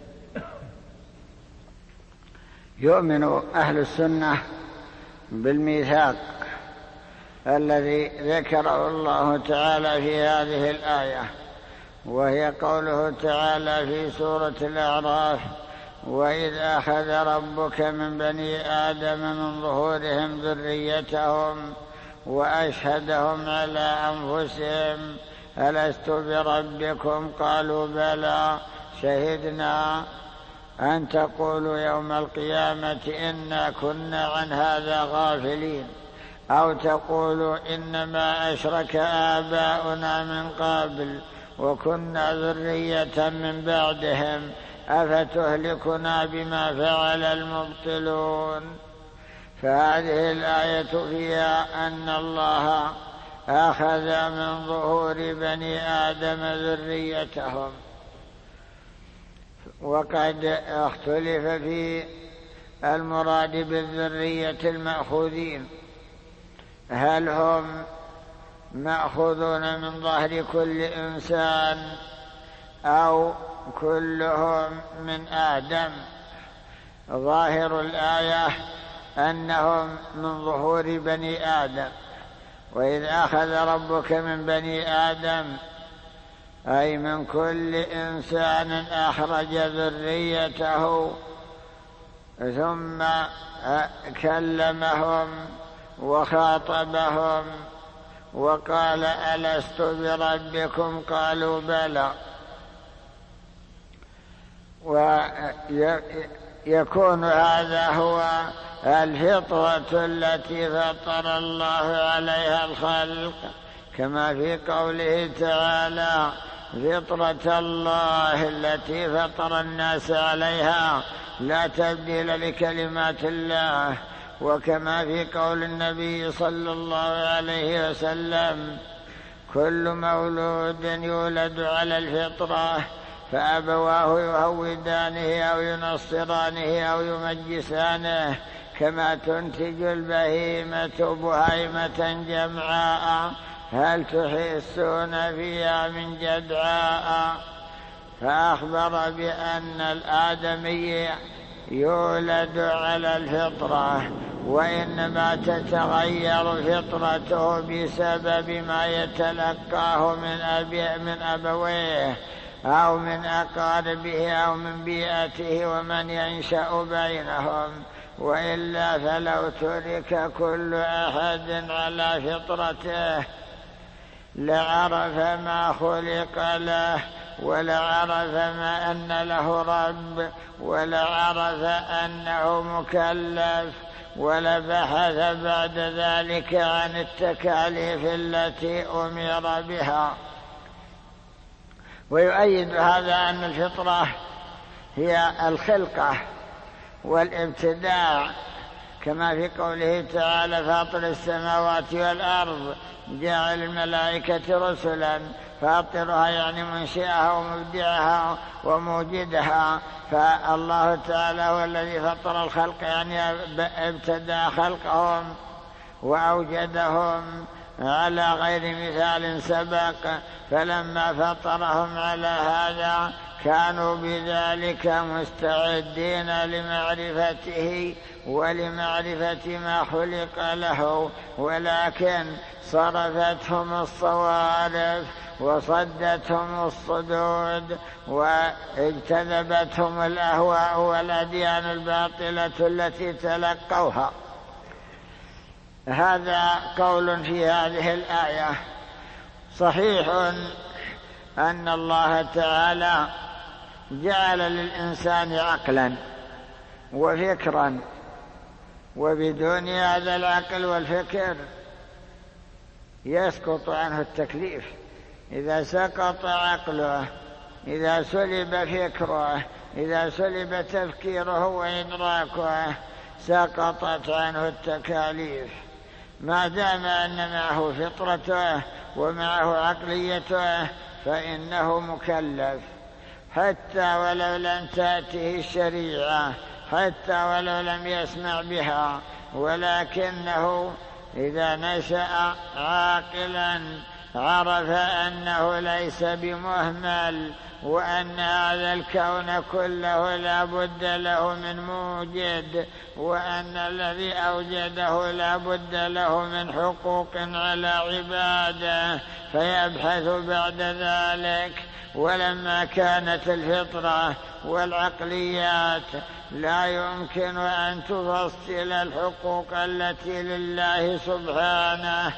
يؤمن أهل السنة بالميثاق الذي ذكره الله تعالى في هذه الآية، وهي قوله تعالى في سورة الأعراف: وإذ أخذ ربك من بني آدم من ظهورهم ذريتهم وأشهدهم على أنفسهم ألست بربكم؟ قالوا: بلى، شهدنا، أن تقولوا يوم القيامة إنا كنا عن هذا غافلين، أو تقولوا إنما أشرك آباؤنا من قبل وكنا ذرية من بعدهم أفتهلكنا بما فعل المبطلون. فهذه الآية فيها أن الله أخذ من ظهور بني آدم ذريتهم، وقد اختلف في المراد بالذرية المأخوذين، هل هم مأخوذون من ظهر كل إنسان أو كلهم من آدم؟ ظاهر الآية أنهم من ظهور بني آدم، وإذ أخذ ربك من بني آدم أي من كل إنسان أخرج ذريته ثم كلمهم وخاطبهم وقال ألست بربكم قالوا بلى. ويكون هذا هو الفطرة التي فطر الله عليها الخلق، كما في قوله تعالى فطرة الله التي فطر الناس عليها لا تبديل لكلمات الله، وكما في قول النبي صلى الله عليه وسلم كل مولود يولد على الفطرة فأبواه يهودانه أو ينصرانه أو يمجسانه كما تنتج البهيمة بهيمة جمعاء هل تحسون فيها من جدعاء. فأخبر بأن الآدمي يولد على الفطرة، وإنما تتغير فطرته بسبب ما يتلقاه من أبي من أبويه أو من أقاربه أو من بيئته ومن ينشأ بينهم، وإلا فلو ترك كل أحد على فطرته لعرف ما خلق له، ولعرف ما أن له رب، ولعرف أنه مكلف، ولبحث بعد ذلك عن التكاليف التي أمر بها. ويؤيد هذا أن الفطرة هي الخلقة والابتداع، كما في قوله تعالى فاطر السماوات والأرض جعل الملائكة رسلا، فاطرها يعني منشئها ومبدعها وموجدها، فالله تعالى هو الذي فطر الخلق يعني ابتدأ خلقهم وأوجدهم على غير مثال سبق، فلما فطرهم على هذا كانوا بذلك مستعدين لمعرفته ولمعرفة ما خلق له، ولكن صرفتهم الصوارف وصدتهم الصدود واجتذبتهم الأهواء والأديان الباطلة التي تلقوها. هذا قول في هذه الآية. صحيح أن الله تعالى جعل للإنسان عقلا وفكرا، وبدون هذا العقل والفكر يسقط عنه التكليف. إذا سقط عقله، إذا سلب فكره، إذا سلب تفكيره وإدراكه سقطت عنه التكاليف. ما دام أن معه فطرته ومعه عقليته فإنه مكلف، حتى ولو لم تأته الشريعة، حتى ولو لم يسمع بها، ولكنه إذا نشأ عاقلا عرف أنه ليس بمهمل، وأن هذا الكون كله لا بد له من موجد، وأن الذي أوجده لا بد له من حقوق على عباده، فيبحث بعد ذلك. ولما كانت الفطرة والعقليات لا يمكن أن تفصل الحقوق التي لله سبحانه،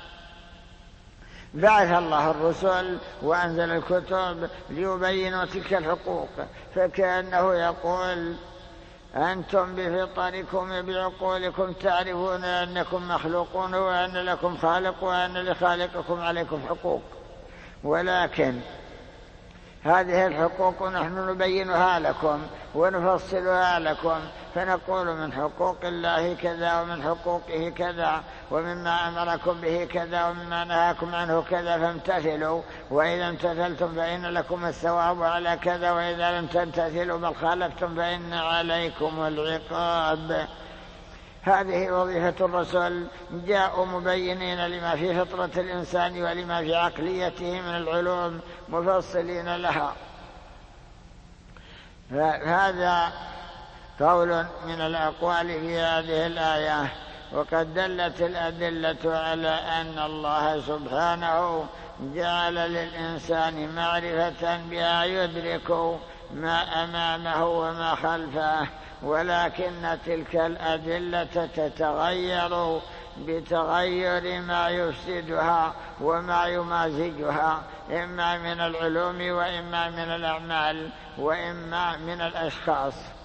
بعث الله الرسل وأنزل الكتب ليبينوا تلك الحقوق، فكأنه يقول أنتم بفطركم بعقولكم تعرفون أنكم مخلوقون وأن لكم خالق وأن لخالقكم عليكم حقوق، ولكن هذه الحقوق نحن نبينها لكم ونفصلها لكم، فنقول من حقوق الله كذا، ومن حقوقه كذا، ومما أمركم به كذا، ومما نهاكم عنه كذا، فامتثلوا، وإذا امتثلتم فإن لكم الثواب على كذا، وإذا لم تمتثلوا بل خالفتم فإن عليكم العقاب. هذه وظيفة الرسل، جاءوا مبينين لما في فطرة الإنسان ولما في عقليته من العلوم، مفصلين لها. هذا قول من الأقوال في هذه الآية. وقد دلت الأدلة على أن الله سبحانه جعل للإنسان معرفة بها يدرك ما أمامه وما خلفه، ولكن تلك الأدلة تتغير بتغير ما يفسدها وما يمازجها، إما من العلوم وإما من الأعمال وإما من الأشخاص.